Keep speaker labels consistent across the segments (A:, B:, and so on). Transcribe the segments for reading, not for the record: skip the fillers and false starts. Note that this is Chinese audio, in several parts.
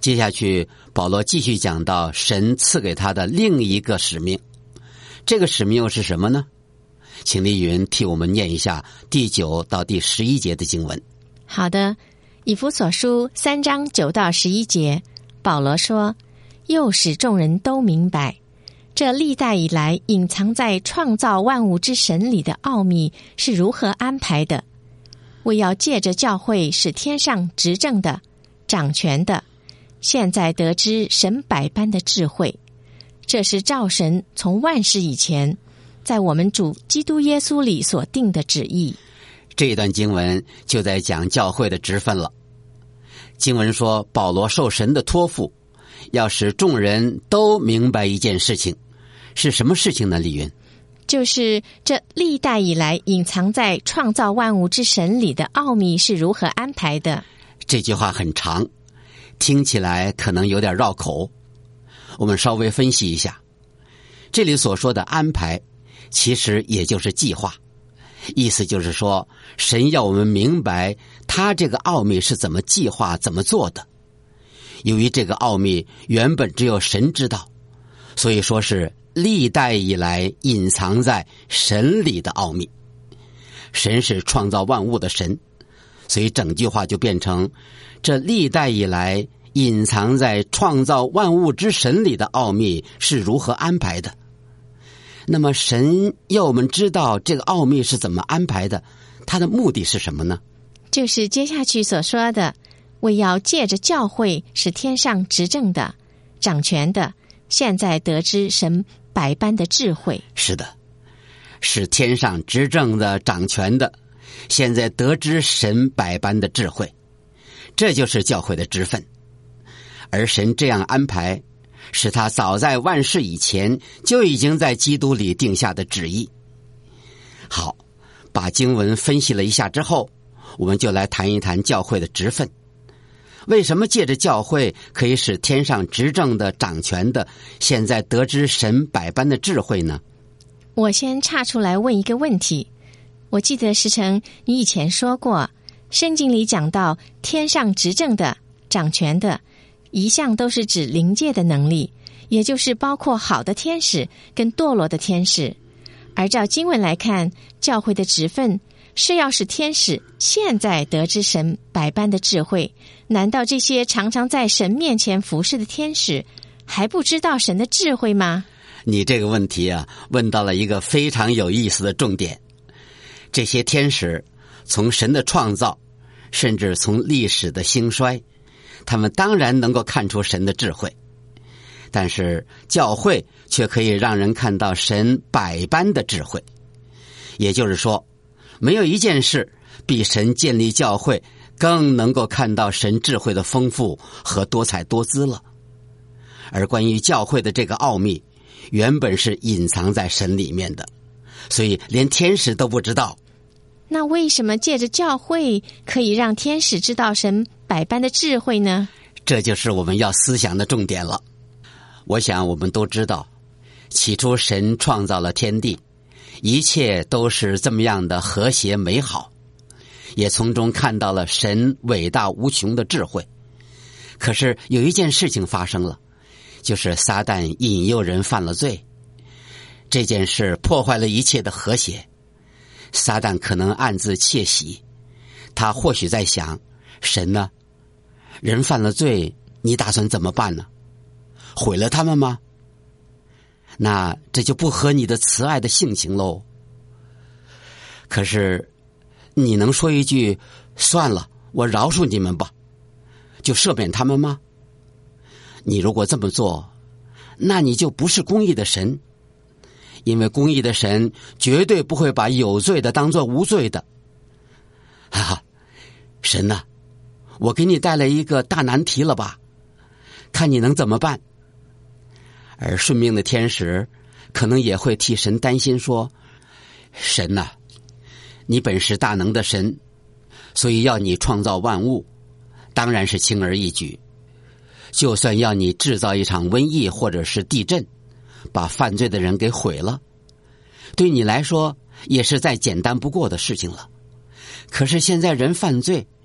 A: 接下去保罗继续讲到神赐给他的另一个使命，这个使命又是什么呢？请丽云替我们念一下第9到第11节的经文。
B: 好的，以弗所书3章9到11节，保罗说，又使众人都明白，这历代以来隐藏在创造万物之神里的奥秘是如何安排的，为要借着教会使天上执政的、掌权的，现在得知神百般的智慧。这是照神从万事以前在我们主基督耶稣里所定的旨意。
A: 这一段经文就在讲教会的职分了。经文说，保罗受神的托付，要使众人都明白一件事情。是什么事情呢，丽云？
B: 就是这历代以来隐藏在创造万物之神里的奥秘是如何安排的。
A: 这句话很长，听起来可能有点绕口，我们稍微分析一下。这里所说的安排其实也就是计划，意思就是说神要我们明白他这个奥秘是怎么计划怎么做的。由于这个奥秘原本只有神知道，所以说是历代以来隐藏在神里的奥秘。神是创造万物的神，所以整句话就变成，这历代以来隐藏在创造万物之神里的奥秘是如何安排的。那么神要我们知道这个奥秘是怎么安排的，它的目的是什么呢？
B: 就是接下去所说的，为要借着教会使天上执政的、掌权的，现在得知神百般的智慧。
A: 是的，是天上执政的、掌权的，现在得知神百般的智慧，这就是教会的职分。而神这样安排，是他早在万事以前就已经在基督里定下的旨意。好，把经文分析了一下之后，我们就来谈一谈教会的职分。为什么借着教会可以使天上执政的、掌权的现在得知神百般的智慧呢？
B: 我先岔出来问一个问题。我记得石成你以前说过，圣经里讲到天上执政的、掌权的，一向都是指灵界的能力，也就是包括好的天使跟堕落的天使。而照经文来看，教会的职分是要使天使现在得知神百般的智慧。难道这些常常在神面前服侍的天使还不知道神的智慧吗？
A: 你这个问题啊，问到了一个非常有意思的重点。这些天使从神的创造，甚至从历史的兴衰，他们当然能够看出神的智慧，但是教会却可以让人看到神百般的智慧。也就是说，没有一件事比神建立教会更能够看到神智慧的丰富和多彩多姿了。而关于教会的这个奥秘，原本是隐藏在神里面的，所以连天使都不知道。
B: 那为什么借着教会可以让天使知道神百般的智慧呢？
A: 这就是我们要思想的重点了。我想我们都知道，起初神创造了天地，一切都是这么样的和谐美好，也从中看到了神伟大无穷的智慧。可是有一件事情发生了，就是撒旦引诱人犯了罪。这件事破坏了一切的和谐。撒旦可能暗自窃喜，他或许在想，神呢？人犯了罪，你打算怎么办呢？毁了他们吗？那这就不合你的慈爱的性情喽。可是你能说一句，算了，我饶恕你们吧，就赦免他们吗？你如果这么做，那你就不是公义的神，因为公义的神绝对不会把有罪的当作无罪的。哈哈，神啊，我给你带来一个大难题了吧，看你能怎么办。而顺命的天使可能也会替神担心，说，神啊，你本是大能的神，所以要你创造万物，当然是轻而易举。就算要你制造一场瘟疫或者是地震，把犯罪的人给毁了，对你来说也是再简单不过的事情了。可是现在人犯罪，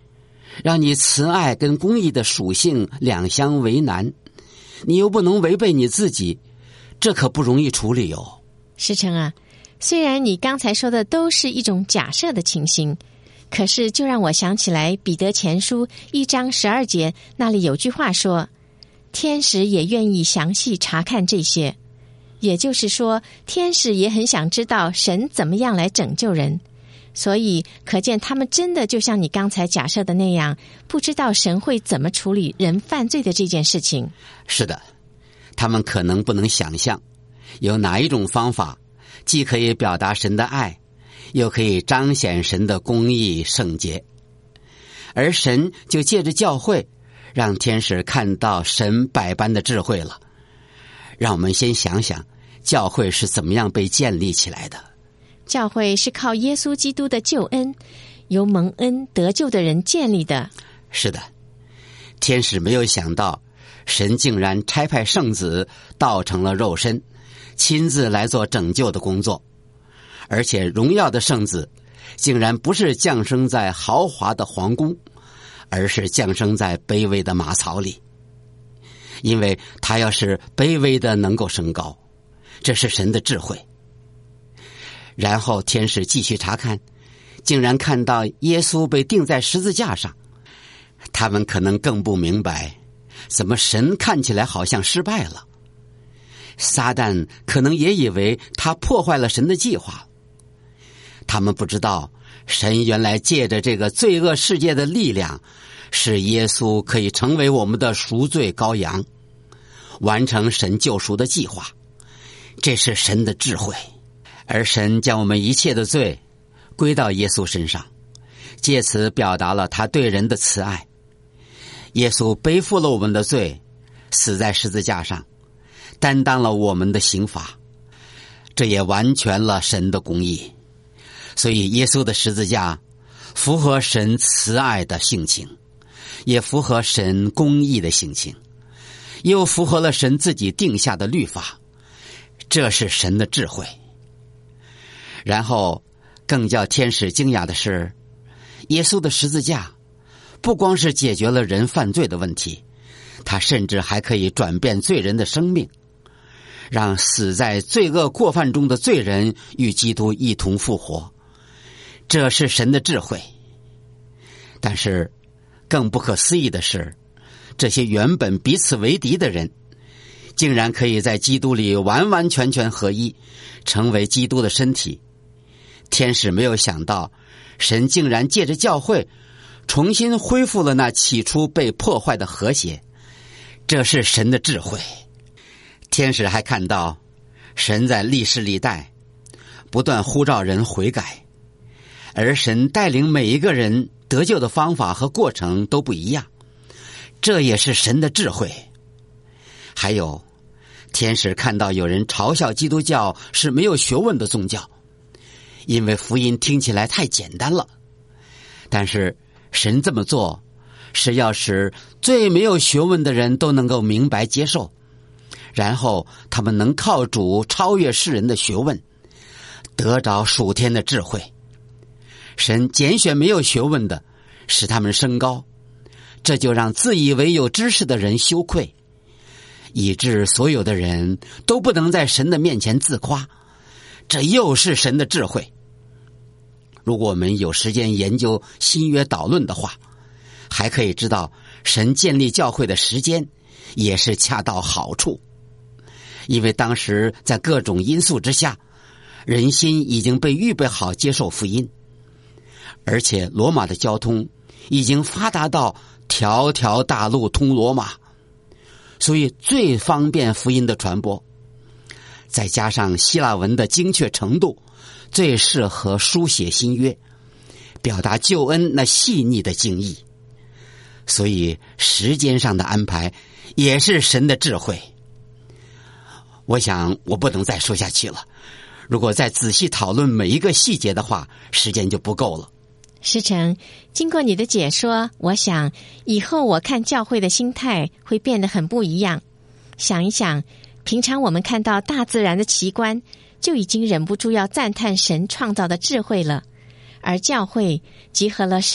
A: 让你慈爱跟公义的属性两相为难，你又不能违背你自己，这可不容易处理哦。
B: 师承啊，虽然你刚才说的都是一种假设的情形，可是就让我想起来彼得前书1章12节，那里有句话说，天使也愿意详细查看这些。也就是说，天使也很想知道神怎么样来拯救人，所以可见他们真的就像你刚才假设的那样，不知道神会怎么处理人犯罪的这件事情。
A: 是的，他们可能不能想象有哪一种方法既可以表达神的爱，又可以彰显神的公义圣洁。而神就借着教会让天使看到神百般的智慧了。让我们先想想教会是怎么样被建立起来的。
B: 教会是靠耶稣基督的救恩，由蒙恩得救的人建立的。
A: 是的，天使没有想到神竟然差派圣子道成了肉身，亲自来做拯救的工作，而且荣耀的圣子竟然不是降生在豪华的皇宫，而是降生在卑微的马槽里。因为他要是卑微的能够升高，这是神的智慧。然后天使继续查看，竟然看到耶稣被钉在十字架上。他们可能更不明白，怎么神看起来好像失败了。撒旦可能也以为他破坏了神的计划。他们不知道，神原来借着这个罪恶世界的力量，使耶稣可以成为我们的赎罪羔羊，完成神救赎的计划。这是神的智慧。而神将我们一切的罪归到耶稣身上，借此表达了他对人的慈爱。耶稣背负了我们的罪，死在十字架上，担当了我们的刑罚，这也完全了神的公义。所以耶稣的十字架符合神慈爱的性情，也符合神公义的性情，又符合了神自己定下的律法。这是神的智慧。然后更叫天使惊讶的是，耶稣的十字架不光是解决了人犯罪的问题，他甚至还可以转变罪人的生命，让死在罪恶过犯中的罪人与基督一同复活。这是神的智慧。但是更不可思议的是，这些原本彼此为敌的人，竟然可以在基督里完完全全合一，成为基督的身体。天使没有想到，神竟然借着教会重新恢复了那起初被破坏的和谐。这是神的智慧。天使还看到，神在历世历代不断呼召人悔改，而神带领每一个人得救的方法和过程都不一样，这也是神的智慧。还有，天使看到有人嘲笑基督教是没有学问的宗教，因为福音听起来太简单了。但是神这么做，是要使最没有学问的人都能够明白接受，然后他们能靠主超越世人的学问，得着属天的智慧。神拣选没有学问的，使他们升高，这就让自以为有知识的人羞愧，以致所有的人都不能在神的面前自夸。这又是神的智慧。如果我们有时间研究新约导论的话，还可以知道神建立教会的时间也是恰到好处。因为当时在各种因素之下，人心已经被预备好接受福音，而且罗马的交通已经发达到条条大路通罗马，所以最方便福音的传播。再加上希腊文的精确程度，最适合书写新约，表达救恩那细腻的精义。所以时间上的安排也是神的智慧。我想我不能再说下去了，如果再仔细讨论每一个细节的话，时间就不够了。
B: 师承，经过你的解说，我想以后我看教会的心态会变得很不一样。想一想，平常我们看到大自然的奇观，就已经忍不住要赞叹神创造的智慧了，而教会集合了神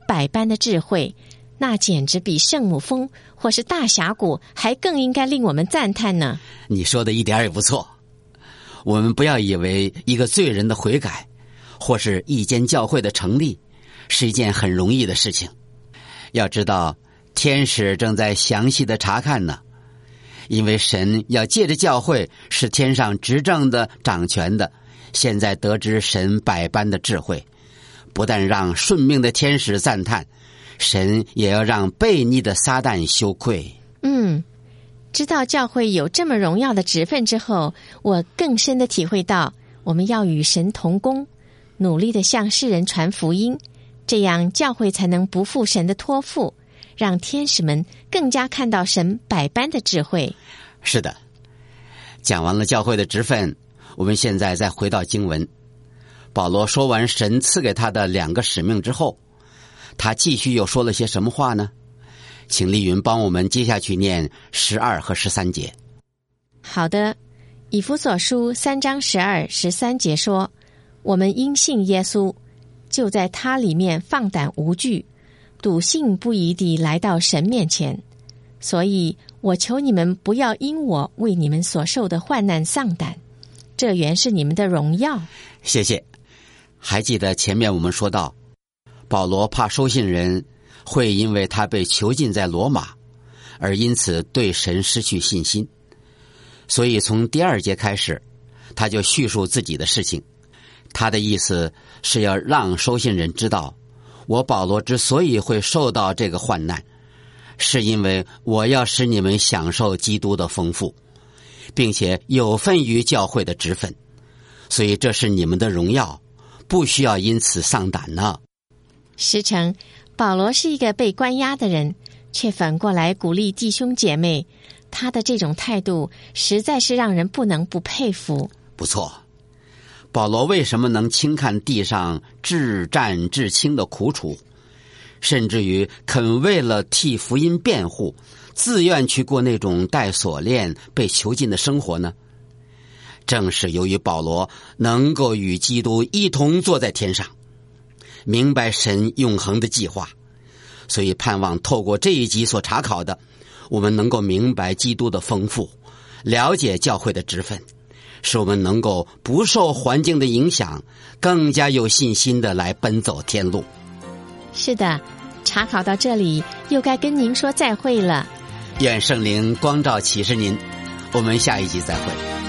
B: 百般的智慧，那简直比圣母峰或是大峡谷还更应该令我们赞叹呢。
A: 你说的一点也不错。我们不要以为一个罪人的悔改，或是一间教会的成立，是一件很容易的事情。要知道，天使正在详细的查看呢，因为神要借着教会是天上执政的、掌权的。现在得知神百般的智慧，不但让顺命的天使赞叹，神也要让悖逆的撒旦羞愧。
B: 知道教会有这么荣耀的职分之后，我更深的体会到，我们要与神同工，努力的向世人传福音，这样教会才能不负神的托付，让天使们更加看到神百般的智慧。
A: 是的，讲完了教会的职分，我们现在再回到经文。保罗说完神赐给他的2个使命之后，他继续又说了些什么话呢？请丽云帮我们接下去念12和13节。
B: 好的，以弗所书3章12、13节说，我们因信耶稣，就在他里面放胆无惧，笃信不疑地来到神面前。所以我求你们不要因我为你们所受的患难丧胆，这原是你们的荣耀。
A: 谢谢。还记得前面我们说到，保罗怕收信人会因为他被囚禁在罗马，而因此对神失去信心，所以从第2节开始，他就叙述自己的事情。他的意思是要让收信人知道，我保罗之所以会受到这个患难，是因为我要使你们享受基督的丰富，并且有份于教会的职分，所以这是你们的荣耀，不需要因此丧胆呢。
B: 实诚，保罗是一个被关押的人，却反过来鼓励弟兄姐妹，他的这种态度实在是让人不能不佩服。
A: 不错，保罗为什么能轻看地上至战至轻的苦楚，甚至于肯为了替福音辩护，自愿去过那种带锁链被囚禁的生活呢？正是由于保罗能够与基督一同坐在天上，明白神永恒的计划，所以盼望透过这一集所查考的，我们能够明白基督的丰富，了解教会的职分，使我们能够不受环境的影响，更加有信心的来奔走天路。
B: 是的，查考到这里又该跟您说再会了。
A: 愿圣灵光照启示您，我们下一集再会。